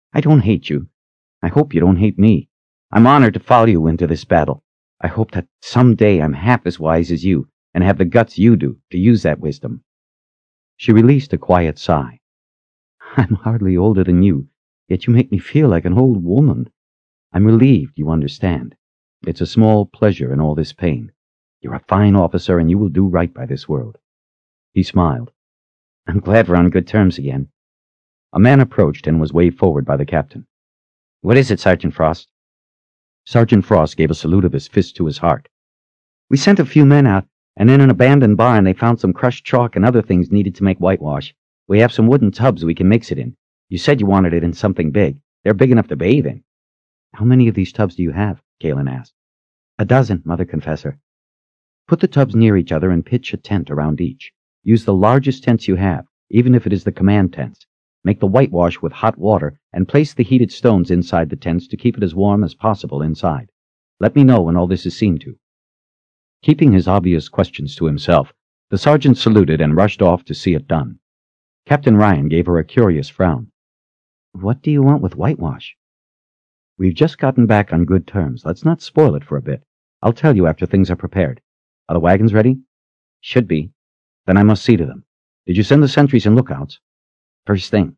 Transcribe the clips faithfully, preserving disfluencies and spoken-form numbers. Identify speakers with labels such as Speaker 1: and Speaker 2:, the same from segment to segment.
Speaker 1: I don't hate you. I hope you don't hate me. I'm honored to follow you into this battle. I hope that someday I'm half as wise as you and have the guts you do to use that wisdom." She released a quiet sigh. "I'm hardly older than you, yet you make me feel like an old woman. I'm relieved you understand. It's a small pleasure in all this pain. You're a fine officer and you will do right by this world." He smiled. "I'm glad we're on good terms again." A man approached and was waved forward by the captain. "What is it, Sergeant Frost?" Sergeant Frost gave a salute of his fist to his heart. "We sent a few men out, and in an abandoned barn they found some crushed chalk and other things needed to make whitewash. We have some wooden tubs we can mix it in. You said you wanted it in something big. They're big enough to bathe in." "How many of these tubs do you have?" Kalen asked. "A dozen, Mother Confessor." "Put the tubs near each other and pitch a tent around each. Use the largest tents you have, even if it is the command tents. Make the whitewash with hot water and place the heated stones inside the tents to keep it as warm as possible inside. Let me know when all this is seen to." Keeping his obvious questions to himself, the sergeant saluted and rushed off to see it done. Captain Ryan gave her a curious frown. "What do you want with whitewash?" "We've just gotten back on good terms. Let's not spoil it for a bit. I'll tell you after things are prepared. Are the wagons ready?" "Should be." "Then I must see to them. Did you send the sentries and lookouts?" "First thing."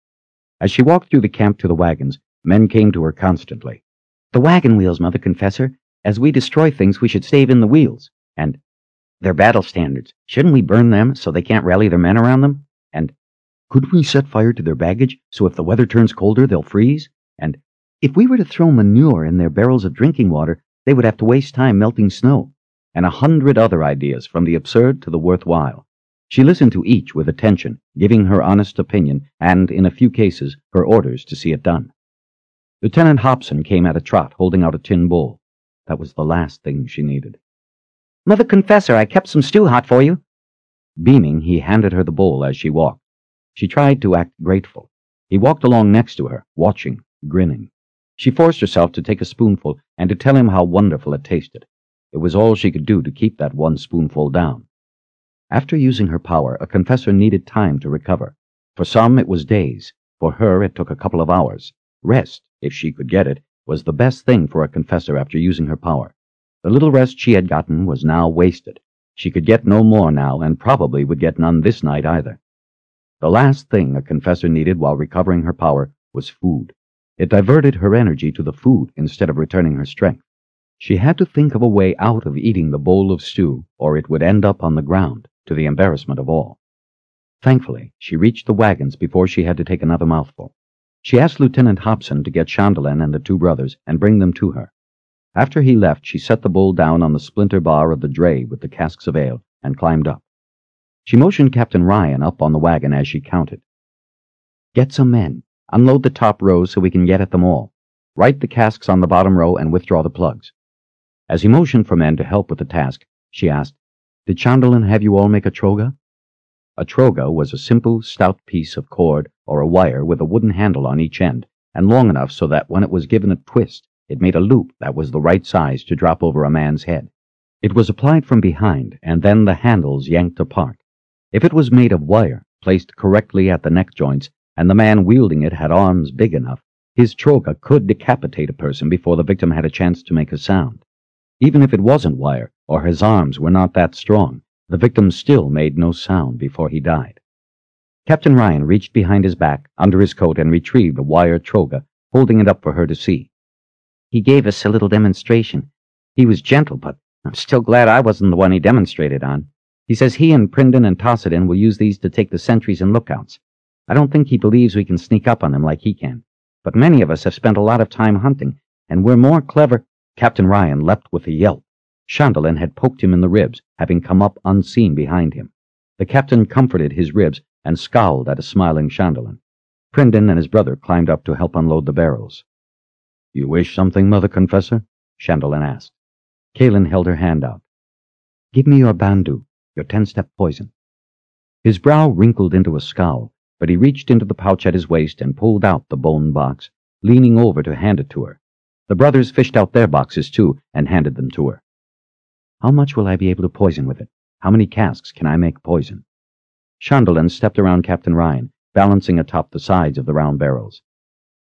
Speaker 1: As she walked through the camp to the wagons, men came to her constantly. "The wagon wheels, Mother Confessor. As we destroy things, we should stave in the wheels. And their battle standards. Shouldn't we burn them so they can't rally their men around them? And could we set fire to their baggage so if the weather turns colder, they'll freeze? And if we were to throw manure in their barrels of drinking water, they would have to waste time melting snow." And a hundred other ideas, from the absurd to the worthwhile. She listened to each with attention, giving her honest opinion and, in a few cases, her orders to see it done. Lieutenant Hobson came at a trot, holding out a tin bowl. That was the last thing she needed. "Mother Confessor, I kept some stew hot for you." Beaming, he handed her the bowl as she walked. She tried to act grateful. He walked along next to her, watching, grinning. She forced herself to take a spoonful and to tell him how wonderful it tasted. It was all she could do to keep that one spoonful down. After using her power, a confessor needed time to recover. For some, it was days. For her, it took a couple of hours. Rest, if she could get it, was the best thing for a confessor after using her power. The little rest she had gotten was now wasted. She could get no more now, and probably would get none this night either. The last thing a confessor needed while recovering her power was food. It diverted her energy to the food instead of returning her strength. She had to think of a way out of eating the bowl of stew, or it would end up on the ground, to the embarrassment of all. Thankfully, she reached the wagons before she had to take another mouthful. She asked Lieutenant Hobson to get Chandelen and the two brothers and bring them to her. After he left, she set the bowl down on the splinter bar of the dray with the casks of ale and climbed up. She motioned Captain Ryan up on the wagon as she counted. "Get some men. Unload the top rows so we can get at them all. Right the casks on the bottom row and withdraw the plugs." As he motioned for men to help with the task, she asked, "Did Chandelen have you all make a troga?" A troga was a simple, stout piece of cord or a wire with a wooden handle on each end, and long enough so that when it was given a twist, it made a loop that was the right size to drop over a man's head. It was applied from behind, and then the handles yanked apart. If it was made of wire, placed correctly at the neck joints, and the man wielding it had arms big enough, his troga could decapitate a person before the victim had a chance to make a sound. Even if it wasn't wire, or his arms were not that strong, the victim still made no sound before he died. Captain Ryan reached behind his back, under his coat, and retrieved a wire troga, holding it up for her to see. "He gave us a little demonstration. He was gentle, but I'm still glad I wasn't the one he demonstrated on. He says he and Prindon and Tossidin will use these to take the sentries and lookouts. I don't think he believes we can sneak up on them like he can. But many of us have spent a lot of time hunting, and we're more clever—" Captain Ryan leapt with a yelp. Chandelen had poked him in the ribs, having come up unseen behind him. The captain comforted his ribs and scowled at a smiling Chandelen. Prindon and his brother climbed up to help unload the barrels. "You wish something, Mother Confessor?" Chandelen asked. Kalen held her hand out. "Give me your bandu, your ten-step poison." His brow wrinkled into a scowl, but he reached into the pouch at his waist and pulled out the bone box, leaning over to hand it to her. The brothers fished out their boxes, too, and handed them to her. "How much will I be able to poison with it? How many casks can I make poison?" Chandelen stepped around Captain Ryan, balancing atop the sides of the round barrels.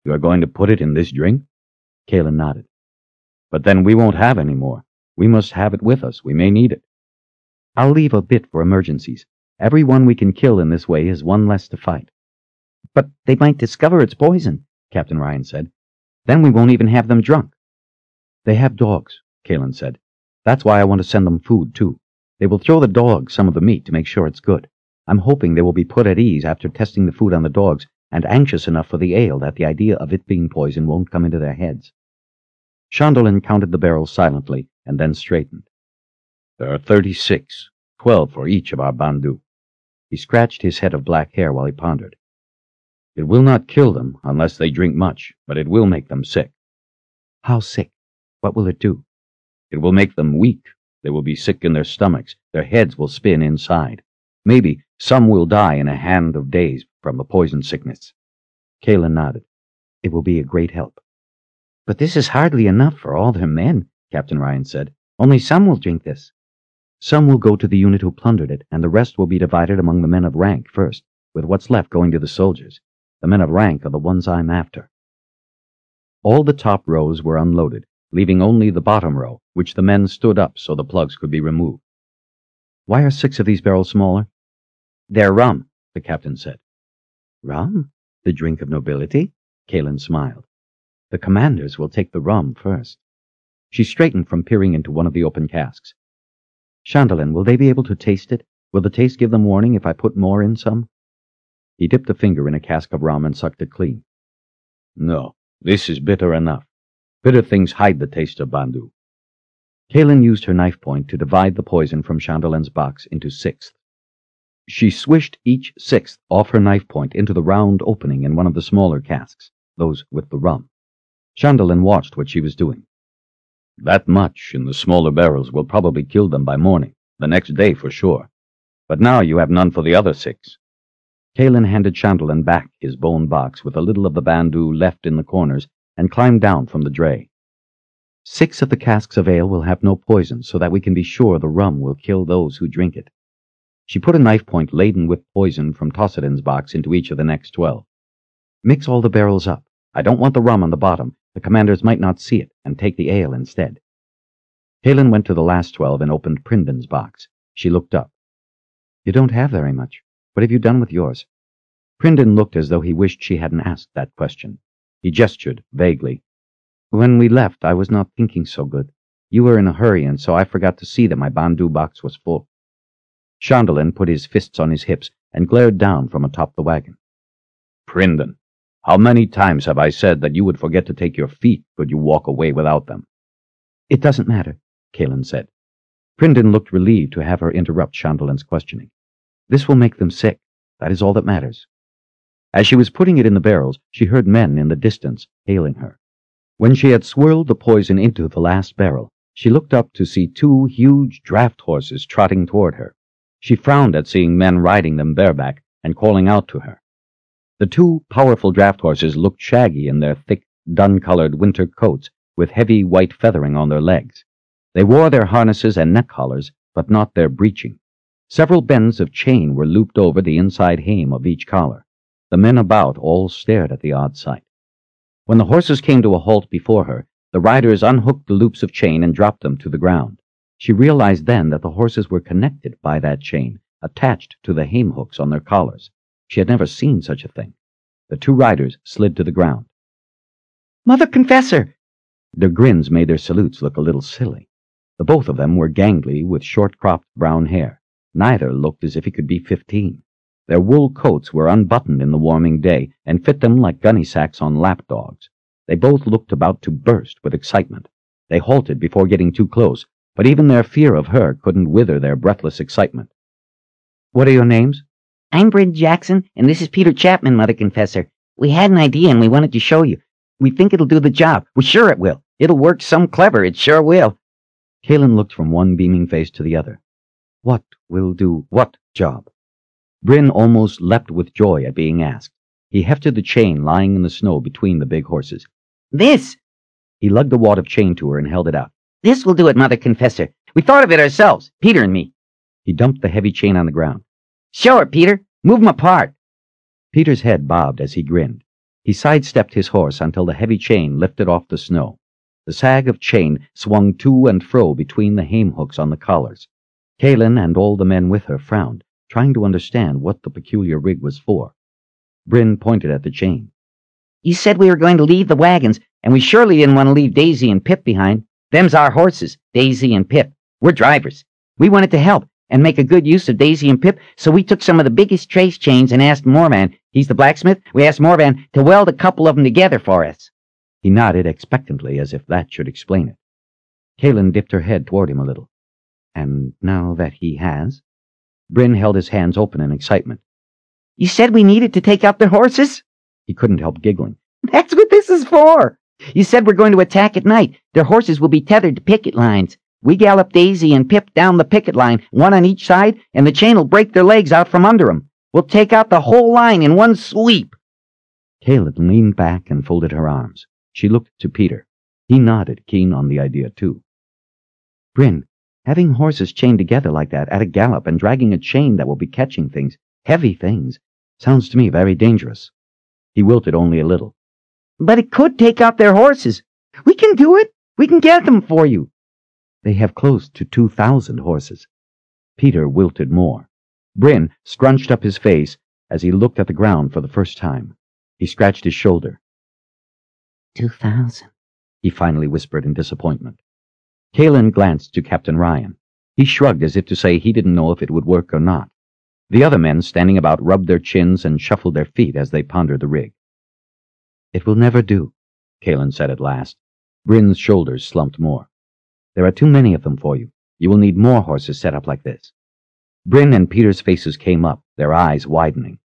Speaker 1: You are going to put it in this drink? Kalen nodded. But then we won't have any more. We must have it with us. We may need it. I'll leave a bit for emergencies. Every one we can kill in this way is one less to fight. But they might discover it's poison, Captain Ryan said. Then we won't even have them drunk. They have dogs, Kalen said. That's why I want to send them food, too. They will throw the dogs some of the meat to make sure it's good. I'm hoping they will be put at ease after testing the food on the dogs and anxious enough for the ale that the idea of it being poison won't come into their heads. Chandolin counted the barrels silently and then straightened. There are thirty-six, twelve for each of our bandu. He scratched his head of black hair while he pondered. It will not kill them unless they drink much, but it will make them sick. How sick? What will it do? It will make them weak. They will be sick in their stomachs. Their heads will spin inside. Maybe some will die in a hand of days from the poison sickness. Kalen nodded. It will be a great help. But this is hardly enough for all their men, Captain Ryan said. Only some will drink this. Some will go to the unit who plundered it, and the rest will be divided among the men of rank first, with what's left going to the soldiers. The men of rank are the ones I'm after. All the top rows were unloaded, leaving only the bottom row, which the men stood up so the plugs could be removed. Why are six of these barrels smaller? They're rum, the captain said. Rum? The drink of nobility? Kalen smiled. The commanders will take the rum first. She straightened from peering into one of the open casks. Chandolin, will they be able to taste it? Will the taste give them warning if I put more in some? He dipped a finger in a cask of rum and sucked it clean. No, this is bitter enough. Bitter things hide the taste of bandu. Kalen used her knife point to divide the poison from Chandolin's box into sixths. She swished each sixth off her knife point into the round opening in one of the smaller casks, those with the rum. Chandolin watched what she was doing. That much in the smaller barrels will probably kill them by morning, the next day for sure. But now you have none for the other six. Kalen handed Chandolin back his bone box with a little of the bandu left in the corners and climbed down from the dray. Six of the casks of ale will have no poison so that we can be sure the rum will kill those who drink it. She put a knife point laden with poison from Tossidin's box into each of the next twelve. Mix all the barrels up. I don't want the rum on the bottom. The commanders might not see it and take the ale instead. Kalen went to the last twelve and opened Prindon's box. She looked up. You don't have very much. What have you done with yours? Prindon looked as though he wished she hadn't asked that question. He gestured vaguely. When we left, I was not thinking so good. You were in a hurry, and so I forgot to see that my bandu box was full. Chandolin put his fists on his hips and glared down from atop the wagon. Prindon, how many times have I said that you would forget to take your feet could you walk away without them? It doesn't matter, Kalen said. Prindon looked relieved to have her interrupt Chandolin's questioning. This will make them sick. That is all that matters. As she was putting it in the barrels, she heard men in the distance hailing her. When she had swirled the poison into the last barrel, she looked up to see two huge draft horses trotting toward her. She frowned at seeing men riding them bareback and calling out to her. The two powerful draft horses looked shaggy in their thick, dun-colored winter coats with heavy white feathering on their legs. They wore their harnesses and neck collars, but not their breeching. Several bends of chain were looped over the inside hame of each collar. The men about all stared at the odd sight. When the horses came to a halt before her, the riders unhooked the loops of chain and dropped them to the ground. She realized then that the horses were connected by that chain, attached to the hame hooks on their collars. She had never seen such a thing. The two riders slid to the ground. Mother Confessor! Their grins made their salutes look a little silly. The both of them were gangly with short-cropped brown hair. Neither looked as if he could be fifteen. Their wool coats were unbuttoned in the warming day and fit them like gunny sacks on lapdogs. They both looked about to burst with excitement. They halted before getting too close, but even their fear of her couldn't wither their breathless excitement. What are your names? I'm Bryn Jackson, and this is Peter Chapman, Mother Confessor. We had an idea and we wanted to show you. We think it'll do the job. We're sure it will. It'll work some clever, it sure will. Kalen looked from one beaming face to the other. What will do what job? Bryn almost leapt with joy at being asked. He hefted the chain lying in the snow between the big horses. This! He lugged a wad of chain to her and held it out. This will do it, Mother Confessor. We thought of it ourselves, Peter and me. He dumped the heavy chain on the ground. Show it, Peter. Move 'em apart. Peter's head bobbed as he grinned. He sidestepped his horse until the heavy chain lifted off the snow. The sag of chain swung to and fro between the hame hooks on the collars. Kaylin and all the men with her frowned, trying to understand what the peculiar rig was for. Bryn pointed at the chain.
Speaker 2: You said we were going to leave the wagons, and we surely didn't want to leave Daisy and Pip behind. Them's our horses, Daisy and Pip. We're drivers. We wanted to help and make a good use of Daisy and Pip, so we took some of the biggest trace chains and asked Morvan, he's the blacksmith, we asked Morvan to weld a couple of them together for us.
Speaker 1: He nodded expectantly, as if that should explain it. Kaylin dipped her head toward him a little. And now that he has? Bryn held his hands open in excitement.
Speaker 2: You said we needed to take out their horses?
Speaker 1: He couldn't help giggling.
Speaker 2: That's what this is for. You said we're going to attack at night. Their horses will be tethered to picket lines. We gallop Daisy and Pip down the picket line, one on each side, and the chain will break their legs out from under them. We'll take out the whole line in one sweep.
Speaker 1: Kaylin leaned back and folded her arms. She looked to Peter. He nodded, keen on the idea, too. Bryn, having horses chained together like that at a gallop and dragging a chain that will be catching things, heavy things, sounds to me very dangerous. He wilted only a little.
Speaker 2: But it could take out their horses. We can do it. We can get them for you.
Speaker 1: They have close to two thousand horses. Peter wilted more. Bryn scrunched up his face as he looked at the ground for the first time. He scratched his shoulder.
Speaker 2: Two thousand,
Speaker 1: he finally whispered in disappointment. Kaylin glanced to Captain Ryan. He shrugged as if to say he didn't know if it would work or not. The other men standing about rubbed their chins and shuffled their feet as they pondered the rig. It will never do, Kaylin said at last. Bryn's shoulders slumped more. There are too many of them for you. You will need more horses set up like this. Bryn and Peter's faces came up, their eyes widening.